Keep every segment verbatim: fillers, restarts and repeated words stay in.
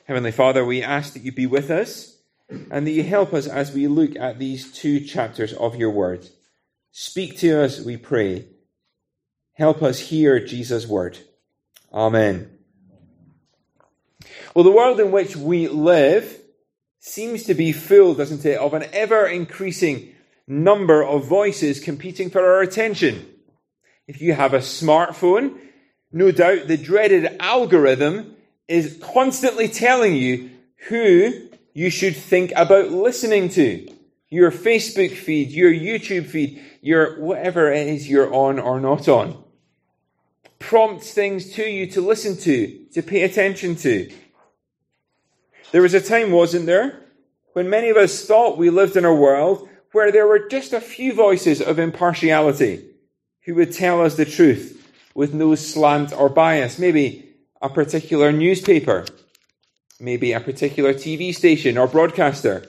Heavenly Father, we ask that you be with us and that you help us as we look at these two chapters of your word. Speak to us, we pray. Help us hear Jesus' word. Amen. Well, the world in which we live seems to be full, doesn't it, of an ever-increasing number of voices competing for our attention. If you have a smartphone, no doubt the dreaded algorithm is constantly telling you who you should think about listening to. Your Facebook feed, your YouTube feed, your whatever it is you're on or not on. Prompts things to you to listen to, to pay attention to. There was a time, wasn't there, when many of us thought we lived in a world where there were just a few voices of impartiality who would tell us the truth with no slant or bias. Maybe a particular newspaper, maybe a particular T V station or broadcaster.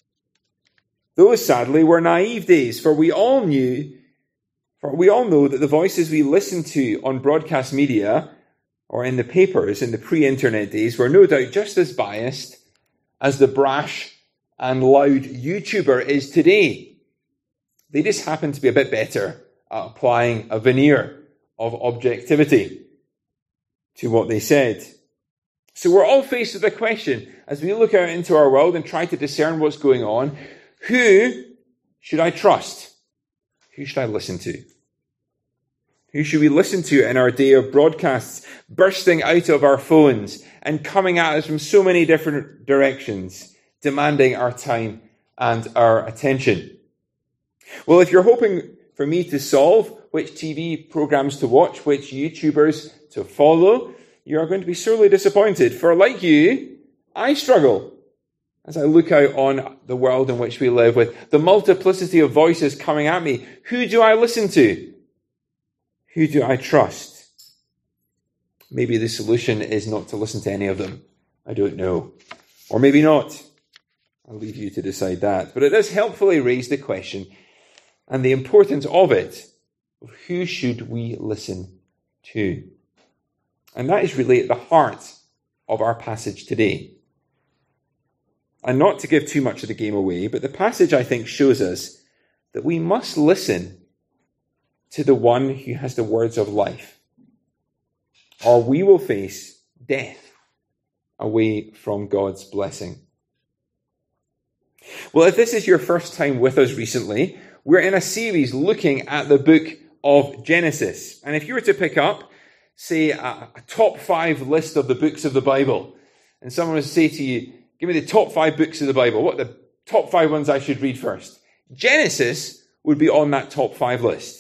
Those, sadly, were naive days, for we all knew, for we all know that the voices we listened to on broadcast media or in the papers in the pre-internet days were no doubt just as biased as the brash and loud YouTuber is today. They just happen to be a bit better at applying a veneer of objectivity to what they said. So we're all faced with a question as we look out into our world and try to discern what's going on. Who should I trust? Who should I listen to? Who should we listen to in our day of broadcasts bursting out of our phones and coming at us from so many different directions, demanding our time and our attention? Well, if you're hoping for me to solve which T V programs to watch, which YouTubers to follow, you are going to be sorely disappointed. For like you, I struggle as I look out on the world in which we live with the multiplicity of voices coming at me. Who do I listen to? Who do I trust? Maybe the solution is not to listen to any of them. I don't know. Or maybe not. I'll leave you to decide that. But it does helpfully raise the question and the importance of it. Of who should we listen to? And that is really at the heart of our passage today. And not to give too much of the game away, but the passage, I think, shows us that we must listen to the one who has the words of life, or we will face death away from God's blessing. Well, if this is your first time with us recently, we're in a series looking at the book of Genesis. And if you were to pick up, say, a, a top five list of the books of the Bible, and someone would say to you, give me the top five books of the Bible, what are the top five ones I should read first? Genesis would be on that top five list.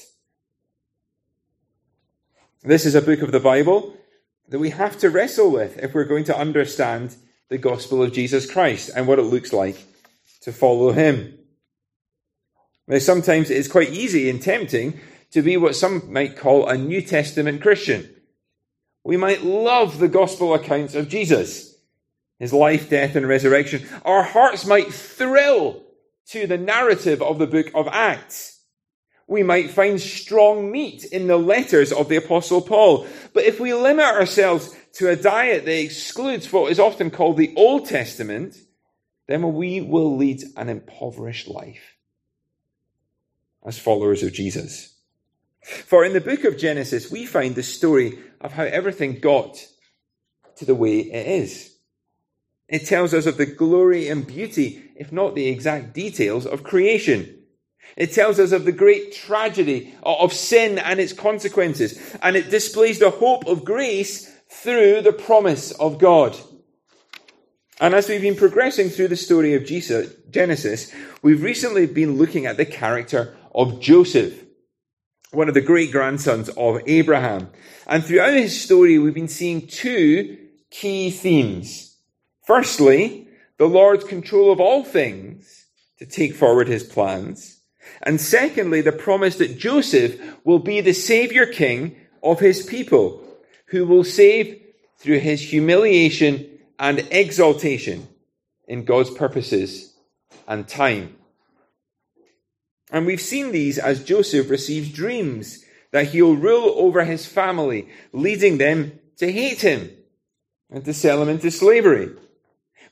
This is a book of the Bible that we have to wrestle with if we're going to understand the gospel of Jesus Christ and what it looks like to follow him. Now, sometimes it's quite easy and tempting to be what some might call a New Testament Christian. We might love the gospel accounts of Jesus, his life, death, and resurrection. Our hearts might thrill to the narrative of the book of Acts. We might find strong meat in the letters of the Apostle Paul. But if we limit ourselves to a diet that excludes what is often called the Old Testament, then we will lead an impoverished life as followers of Jesus. For in the book of Genesis, we find the story of how everything got to the way it is. It tells us of the glory and beauty, if not the exact details, of creation. It tells us of the great tragedy of sin and its consequences. And it displays the hope of grace through the promise of God. And as we've been progressing through the story of Jesus, Genesis, we've recently been looking at the character of Joseph, one of the great grandsons of Abraham. And throughout his story, we've been seeing two key themes. Firstly, the Lord's control of all things to take forward his plans. And secondly, the promise that Joseph will be the Savior King of his people, who will save through his humiliation and exaltation in God's purposes and time. And we've seen these as Joseph receives dreams that he'll rule over his family, leading them to hate him and to sell him into slavery.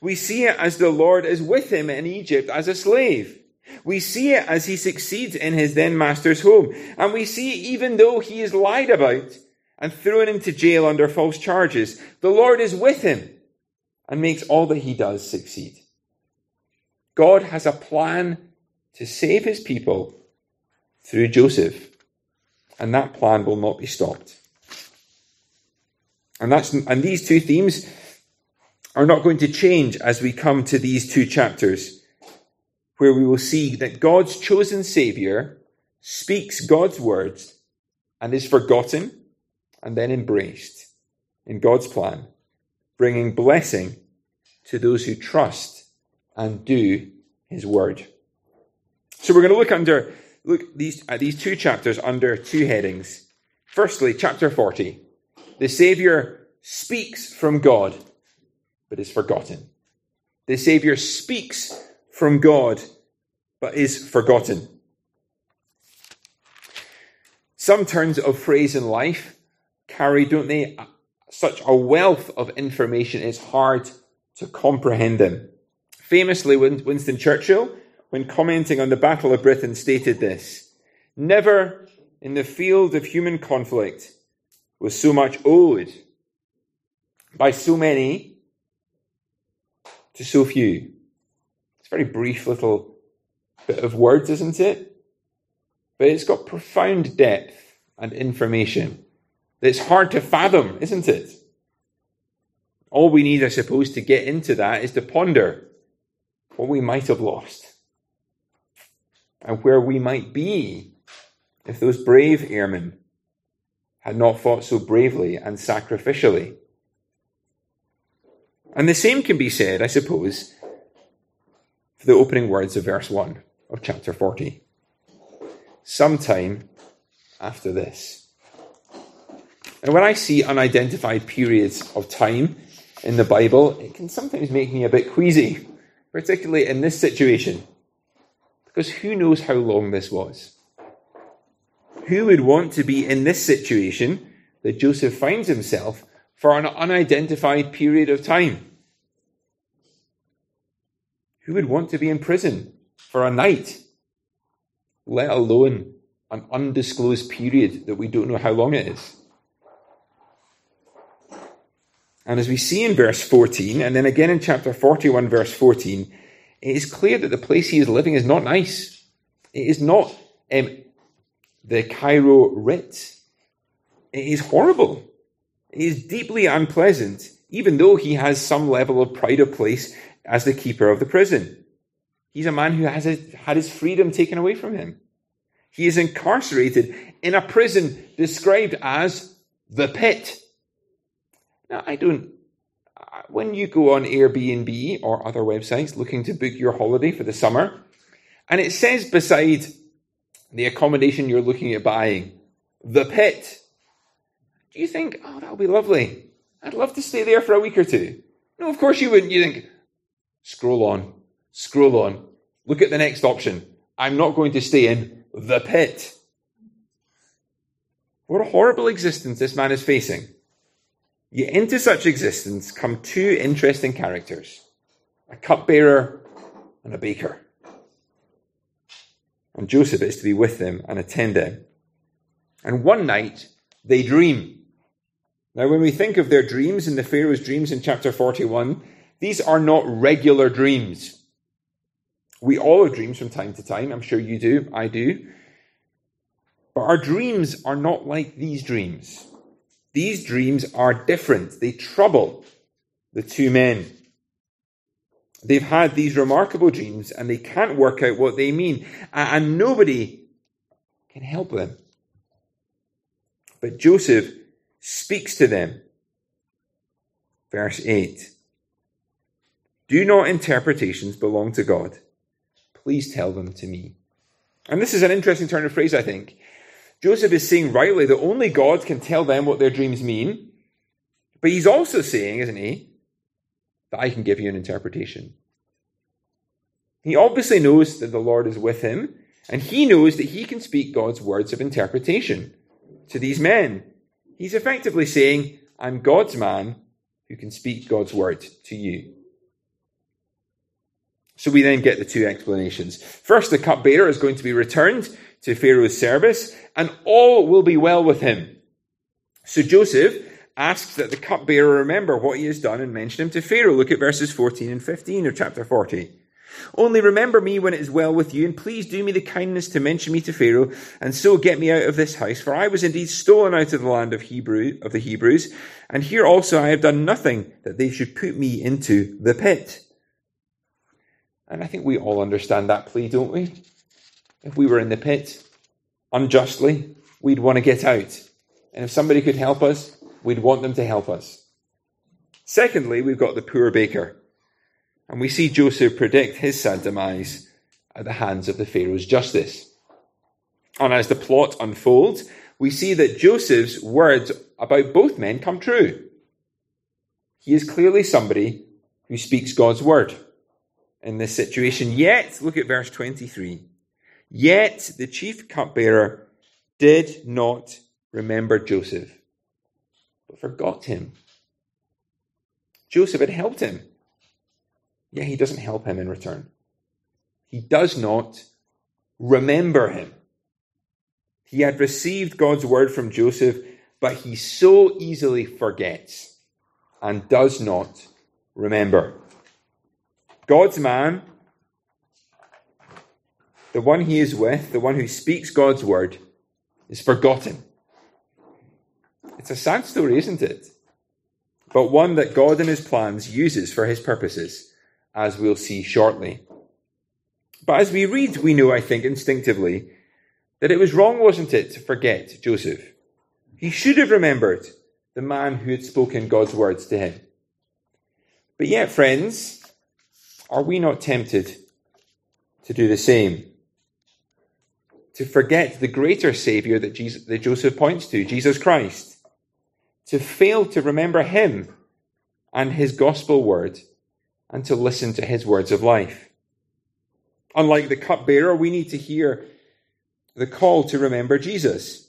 We see it as the Lord is with him in Egypt as a slave. We see it as he succeeds in his then master's home. And we see even though he is lied about and thrown into jail under false charges, the Lord is with him and makes all that he does succeed. God has a plan to save his people through Joseph, and that plan will not be stopped. And that's and these two themes are not going to change as we come to these two chapters, where we will see that God's chosen Saviour speaks God's words and is forgotten and then embraced in God's plan, bringing blessing to those who trust and do his word. So we're going to look under look these at these two chapters under two headings. Firstly, chapter forty. The Saviour speaks from God, but is forgotten. The Saviour speaks from God, but is forgotten. Some turns of phrase in life carry, don't they, such a wealth of information, it's hard to comprehend them. Famously, Winston Churchill, when commenting on the Battle of Britain, stated this: "Never in the field of human conflict was so much owed by so many to so few." It's a very brief little bit of words, isn't it? But it's got profound depth and information that's hard to fathom, isn't it? All we need, I suppose, to get into that is to ponder what we might have lost and where we might be if those brave airmen had not fought so bravely and sacrificially. And the same can be said, I suppose, for the opening words of verse one of chapter forty. Sometime after this. And when I see unidentified periods of time in the Bible, it can sometimes make me a bit queasy, particularly in this situation, because who knows how long this was? Who would want to be in this situation that Joseph finds himself for an unidentified period of time? Who would want to be in prison for a night, let alone an undisclosed period that we don't know how long it is? And as we see in verse fourteen, and then again in chapter forty-one, verse fourteen, it is clear that the place he is living is not nice. It is not um, the Cairo Ritz. It is horrible. It is deeply unpleasant, even though he has some level of pride of place as the keeper of the prison. He's a man who has a, had his freedom taken away from him. He is incarcerated in a prison described as the pit. Now, I don't, when you go on Airbnb or other websites looking to book your holiday for the summer, and it says beside the accommodation you're looking at buying, the pit, do you think, oh, that'll be lovely. I'd love to stay there for a week or two. No, of course you wouldn't. You think, scroll on, scroll on, look at the next option. I'm not going to stay in the pit. What a horrible existence this man is facing. Yet into such existence come two interesting characters, a cupbearer and a baker. And Joseph is to be with them and attend them. And one night they dream. Now, when we think of their dreams and the Pharaoh's dreams in chapter forty-one, these are not regular dreams. We all have dreams from time to time. I'm sure you do. I do. But our dreams are not like these dreams. These dreams are different. They trouble the two men. They've had these remarkable dreams and they can't work out what they mean. And nobody can help them. But Joseph speaks to them. Verse eight. Do not interpretations belong to God? Please tell them to me. And this is an interesting turn of phrase, I think. Joseph is saying rightly that only God can tell them what their dreams mean. But he's also saying, isn't he, that I can give you an interpretation. He obviously knows that the Lord is with him, and he knows that he can speak God's words of interpretation to these men. He's effectively saying, I'm God's man who can speak God's word to you. So we then get the two explanations. First, the cupbearer is going to be returned to Pharaoh's service, and all will be well with him. So Joseph asks that the cupbearer remember what he has done and mention him to Pharaoh. Look at verses fourteen and fifteen of chapter forty. Only remember me when it is well with you, and please do me the kindness to mention me to Pharaoh, and so get me out of this house, for I was indeed stolen out of the land of Hebrew of the Hebrews, and here also I have done nothing that they should put me into the pit. And I think we all understand that plea, don't we? If we were in the pit unjustly, we'd want to get out. And if somebody could help us, we'd want them to help us. Secondly, we've got the poor baker. And we see Joseph predict his sad demise at the hands of the Pharaoh's justice. And as the plot unfolds, we see that Joseph's words about both men come true. He is clearly somebody who speaks God's word in this situation. Yet, look at verse twenty-three. Yet the chief cupbearer did not remember Joseph, but forgot him. Joseph had helped him. Yet he doesn't help him in return. He does not remember him. He had received God's word from Joseph, but he so easily forgets and does not remember. God's man, the one he is with, the one who speaks God's word, is forgotten. It's a sad story, isn't it? But one that God in his plans uses for his purposes, as we'll see shortly. But as we read, we know, I think, instinctively, that it was wrong, wasn't it, to forget Joseph? He should have remembered the man who had spoken God's words to him. But yet, friends, are we not tempted to do the same? To forget the greater Saviour that, Jesus, that Joseph points to, Jesus Christ. To fail to remember him and his gospel word, and to listen to his words of life. Unlike the cupbearer, we need to hear the call to remember Jesus.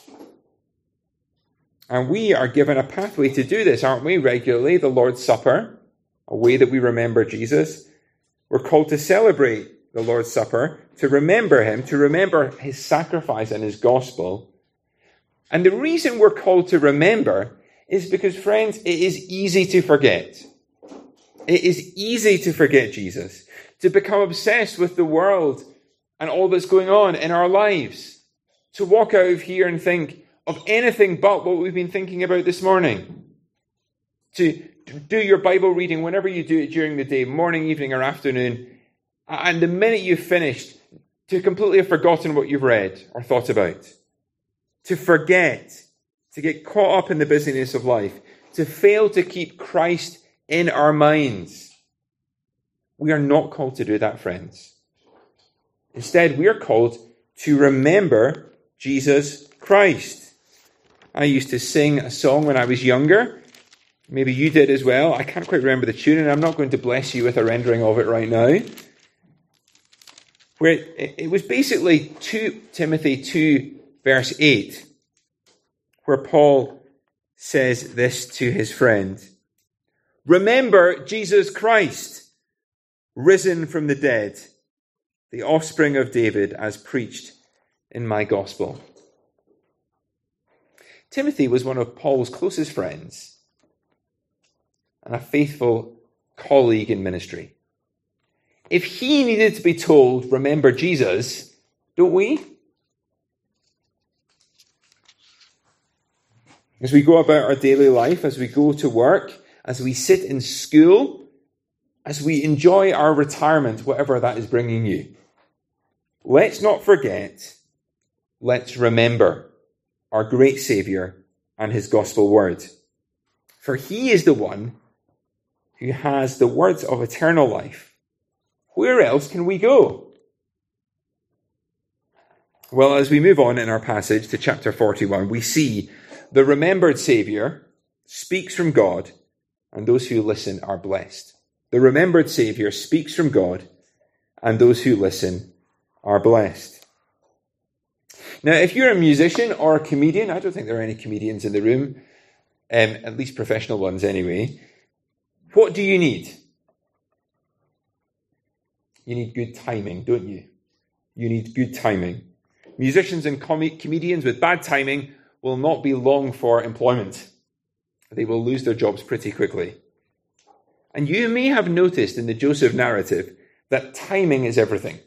And we are given a pathway to do this, aren't we? Regularly, the Lord's Supper, a way that we remember Jesus. We're called to celebrate the Lord's Supper, to remember him, to remember his sacrifice and his gospel. And the reason we're called to remember is because, friends, it is easy to forget. It is easy to forget Jesus, to become obsessed with the world and all that's going on in our lives, to walk out of here and think of anything but what we've been thinking about this morning, to do your Bible reading whenever you do it during the day, morning, evening, or afternoon, and the minute you've finished, to completely have forgotten what you've read or thought about, to forget, to get caught up in the busyness of life, to fail to keep Christ in our minds. We are not called to do that, friends. Instead, we are called to remember Jesus Christ. I used to sing a song when I was younger. Maybe you did as well. I can't quite remember the tune, and I'm not going to bless you with a rendering of it right now. Where it, it was basically two Timothy two, verse eight, where Paul says this to his friend. Remember Jesus Christ, risen from the dead, the offspring of David, as preached in my gospel. Timothy was one of Paul's closest friends and a faithful colleague in ministry. If he needed to be told, remember Jesus, don't we? As we go about our daily life, as we go to work, as we sit in school, as we enjoy our retirement, whatever that is bringing you, let's not forget, let's remember our great Saviour and his gospel word. For he is the one who has the words of eternal life. Where else can we go? Well, as we move on in our passage to chapter forty-one, we see the remembered Saviour speaks from God, and those who listen are blessed. The remembered Saviour speaks from God, and those who listen are blessed. Now, if you're a musician or a comedian, I don't think there are any comedians in the room, um, at least professional ones anyway, what do you need? You need good timing, don't you? You need good timing. Musicians and com- comedians with bad timing will not be long for employment. They will lose their jobs pretty quickly. And you may have noticed in the Joseph narrative that timing is everything.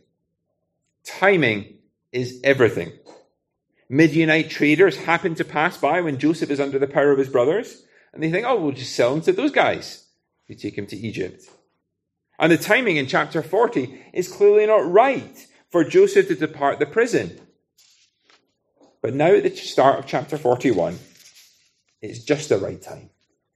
Timing is everything. Midianite traders happen to pass by when Joseph is under the power of his brothers, and they think, oh, we'll just sell him to those guys who take him to Egypt. And the timing in chapter forty is clearly not right for Joseph to depart the prison. But now at the start of chapter forty-one, it's just the right time.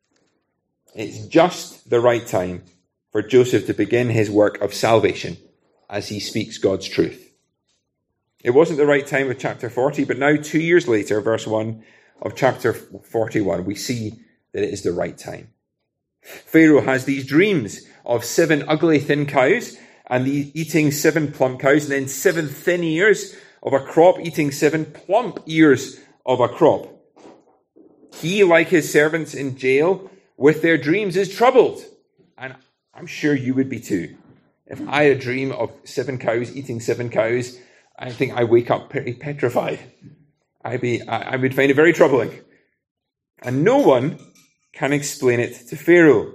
It's just the right time for Joseph to begin his work of salvation as he speaks God's truth. It wasn't the right time of chapter forty, but now two years later, verse one of chapter forty-one, we see that it is the right time. Pharaoh has these dreams of seven ugly thin cows and the eating seven plump cows, and then seven thin ears of a crop eating seven plump ears of a crop. He, like his servants in jail, with their dreams is troubled. And I'm sure you would be too. If I had a dream of seven cows eating seven cows, I think I wake up pretty petrified. I'd be, I, I would find it very troubling. And no one can explain it to Pharaoh.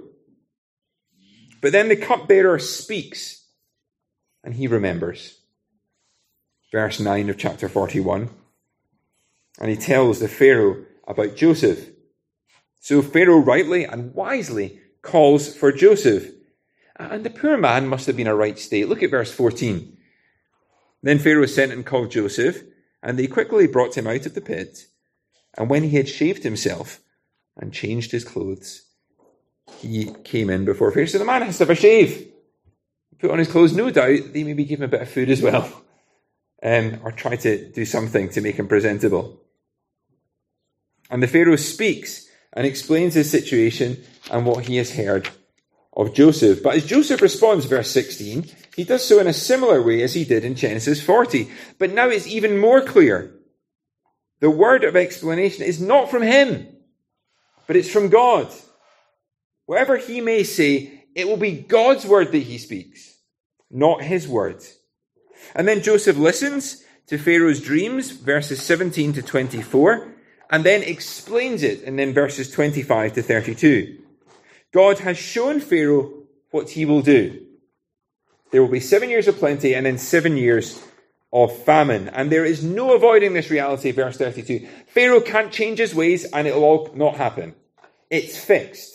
But then the cupbearer speaks, and he remembers. Verse nine of chapter forty-one. And he tells the Pharaoh about Joseph. So Pharaoh rightly and wisely calls for Joseph. And the poor man must have been in a right state. Look at verse fourteen. Then Pharaoh sent and called Joseph, and they quickly brought him out of the pit. And when he had shaved himself and changed his clothes, he came in before Pharaoh. So the man has to have a shave. Put on his clothes. No doubt they maybe give him a bit of food as well. Um, or try to do something to make him presentable. And the Pharaoh speaks and explains his situation and what he has heard of Joseph. But as Joseph responds, verse sixteen, he does so in a similar way as he did in Genesis forty. But now it's even more clear. The word of explanation is not from him, but it's from God. Whatever he may say, it will be God's word that he speaks, not his word. And then Joseph listens to Pharaoh's dreams, verses seventeen to twenty-four, and then explains it in then verses twenty-five to thirty-two. God has shown Pharaoh what he will do. There will be seven years of plenty and then seven years of famine. And there is no avoiding this reality, verse thirty-two. Pharaoh can't change his ways and it will all not happen. It's fixed.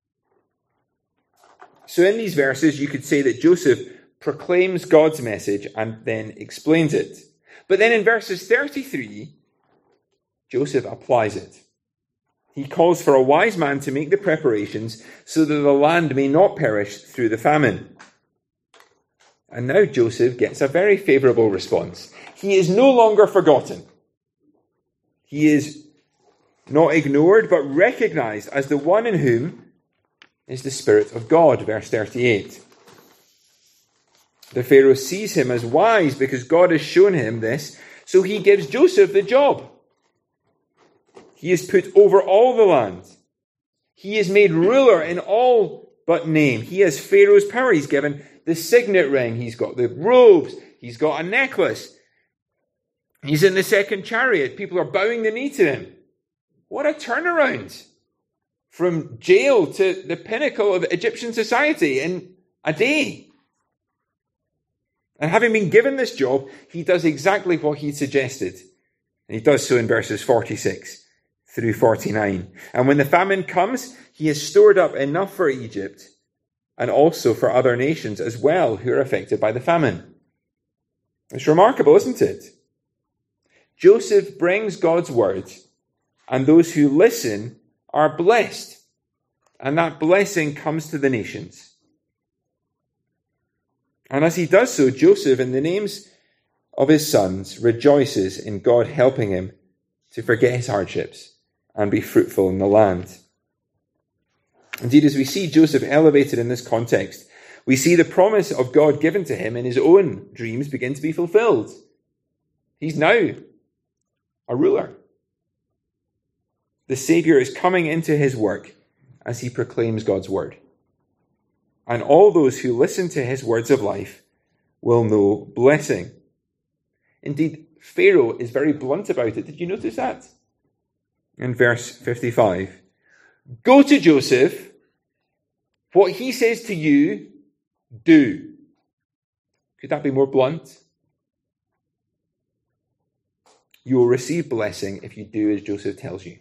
So in these verses, you could say that Joseph proclaims God's message and then explains it. But then in verses thirty-three, Joseph applies it. He calls for a wise man to make the preparations so that the land may not perish through the famine. And now Joseph gets a very favorable response. He is no longer forgotten. He is not ignored, but recognized as the one in whom is the Spirit of God, verse thirty-eight. The Pharaoh sees him as wise because God has shown him this, so he gives Joseph the job. He is put over all the land. He is made ruler in all but name. He has Pharaoh's power. He's given the signet ring. He's got the robes. He's got a necklace. He's in the second chariot. People are bowing the knee to him. What a turnaround from jail to the pinnacle of Egyptian society in a day. And having been given this job, he does exactly what he suggested. And he does so in verses forty-six through forty-nine. And when the famine comes, he has stored up enough for Egypt and also for other nations as well who are affected by the famine. It's remarkable, isn't it? Joseph brings God's word, and those who listen are blessed. And that blessing comes to the nations. And as he does so, Joseph, in the names of his sons, rejoices in God helping him to forget his hardships and be fruitful in the land. Indeed, as we see Joseph elevated in this context, we see the promise of God given to him in his own dreams begin to be fulfilled. He's now a ruler. The Savior is coming into his work as he proclaims God's word. And all those who listen to his words of life will know blessing. Indeed, Pharaoh is very blunt about it. Did you notice that? In verse fifty-five, go to Joseph, what he says to you, do. Could that be more blunt? You will receive blessing if you do as Joseph tells you.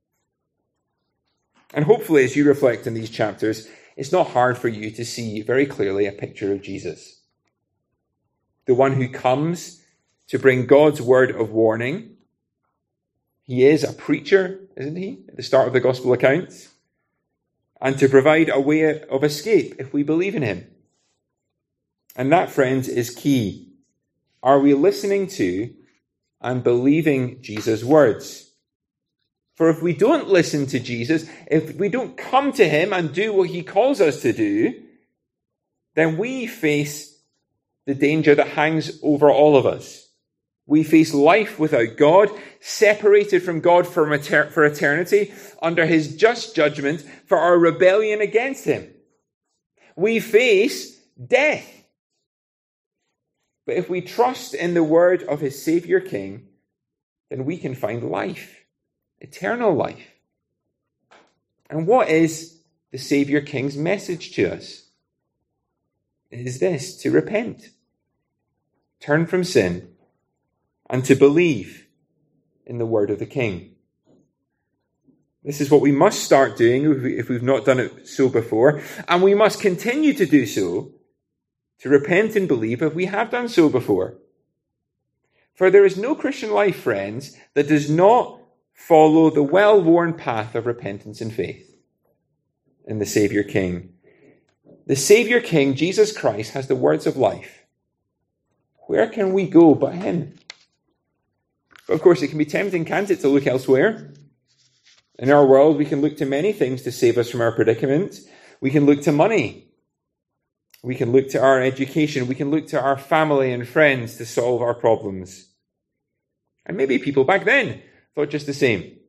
And hopefully, as you reflect on these chapters, it's not hard for you to see very clearly a picture of Jesus. The one who comes to bring God's word of warning. He is a preacher, isn't he, at the start of the gospel accounts? And to provide a way of escape if we believe in him. And that, friends, is key. Are we listening to and believing Jesus' words? For if we don't listen to Jesus, if we don't come to him and do what he calls us to do, then we face the danger that hangs over all of us. We face life without God, separated from God for eternity, under his just judgment for our rebellion against him. We face death. But if we trust in the word of his Savior King, then we can find life. Eternal life. And what is the Savior King's message to us? It is this: to repent, turn from sin, and to believe in the word of the King. This is what we must start doing if we've not done it so before, and we must continue to do so, to repent and believe if we have done so before. For there is no Christian life, friends, that does not follow the well-worn path of repentance and faith in the Savior King. The Savior King, Jesus Christ, has the words of life. Where can we go but him? But of course, it can be tempting, can't it, to look elsewhere? In our world, we can look to many things to save us from our predicament. We can look to money. We can look to our education. We can look to our family and friends to solve our problems. And maybe people back then thought just the same.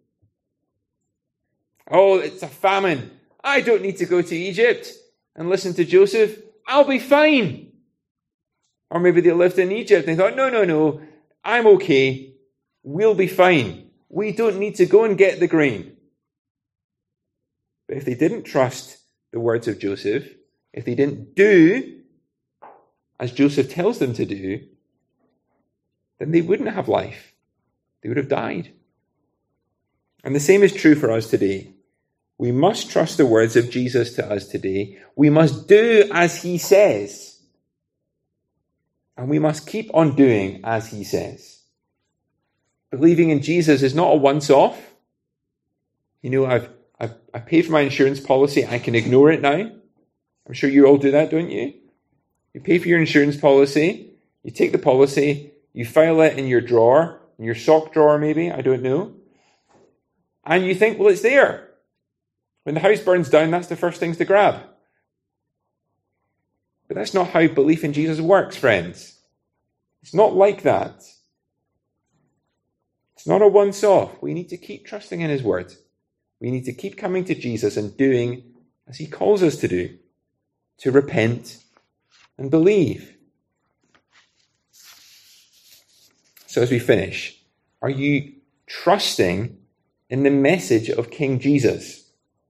Oh, it's a famine. I don't need to go to Egypt and listen to Joseph. I'll be fine. Or maybe they lived in Egypt and they thought, no, no, no, I'm okay. We'll be fine. We don't need to go and get the grain. But if they didn't trust the words of Joseph, if they didn't do as Joseph tells them to do, then they wouldn't have life. They would have died. And the same is true for us today. We must trust the words of Jesus to us today. We must do as he says. And we must keep on doing as he says. Believing in Jesus is not a once-off. You know, I've, I've I paid for my insurance policy. I can ignore it now. I'm sure you all do that, don't you? You pay for your insurance policy. You take the policy. You file it in your drawer, in your sock drawer maybe, I don't know. And you think, well, it's there. When the house burns down, that's the first things to grab. But that's not how belief in Jesus works, friends. It's not like that. It's not a once-off. We need to keep trusting in his word. We need to keep coming to Jesus and doing as he calls us to do, to repent and believe. So as we finish, are you trusting in the message of King Jesus?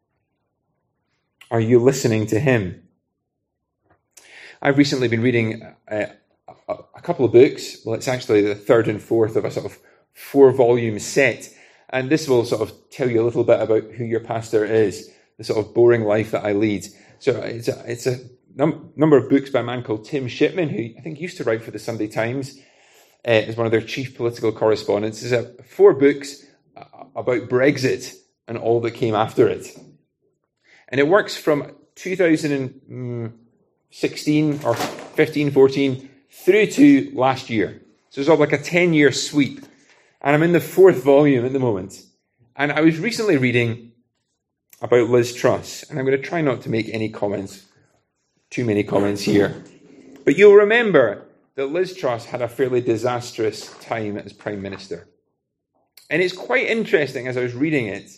Are you listening to him? I've recently been reading a, a, a couple of books. Well, it's actually the third and fourth of a sort of four-volume set. And this will sort of tell you a little bit about who your pastor is, the sort of boring life that I lead. So it's a, it's a num- number of books by a man called Tim Shipman, who I think used to write for the Sunday Times, uh, as one of their chief political correspondents. It's a, four books about Brexit and all that came after it. And it works from two thousand sixteen or fifteen, fourteen through to last year. So it's all like a ten-year sweep. And I'm in the fourth volume at the moment. And I was recently reading about Liz Truss. And I'm going to try not to make any comments, too many comments here. But you'll remember that Liz Truss had a fairly disastrous time as Prime Minister. And it's quite interesting, as I was reading it,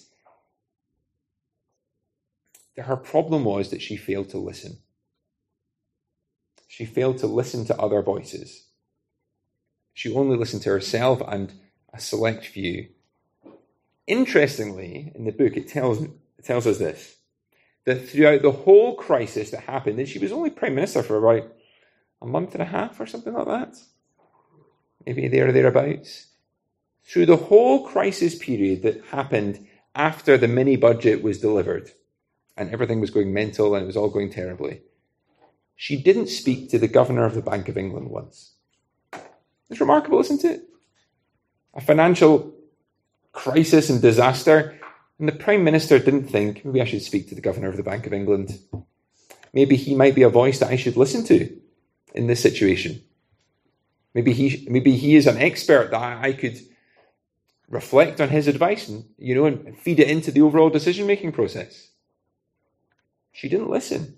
that her problem was that she failed to listen. She failed to listen to other voices. She only listened to herself and a select few. Interestingly, in the book, it tells, it tells us this, that throughout the whole crisis that happened, and she was only Prime Minister for about a month and a half or something like that, maybe there or thereabouts, through the whole crisis period that happened after the mini budget was delivered and everything was going mental and it was all going terribly, she didn't speak to the Governor of the Bank of England once. It's remarkable, isn't it? A financial crisis and disaster, and the Prime Minister didn't think, maybe I should speak to the Governor of the Bank of England. Maybe he might be a voice that I should listen to in this situation. Maybe he, maybe he is an expert that I, I could reflect on his advice and, you know, and feed it into the overall decision-making process. She didn't listen.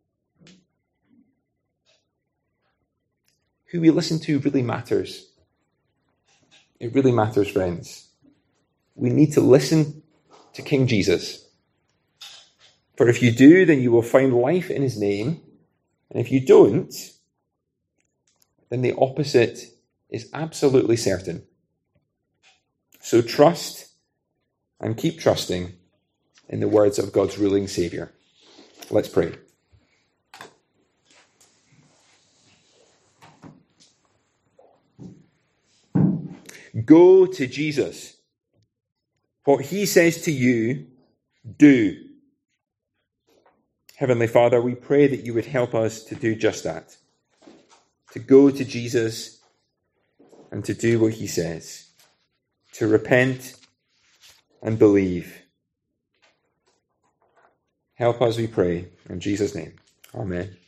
Who we listen to really matters. It really matters, friends. We need to listen to King Jesus. For if you do, then you will find life in his name. And if you don't, then the opposite is absolutely certain. So trust and keep trusting in the words of God's ruling Saviour. Let's pray. Go to Jesus. What he says to you, do. Heavenly Father, we pray that you would help us to do just that. To go to Jesus and to do what he says. To repent and believe. Help us, we pray. In Jesus' name. Amen.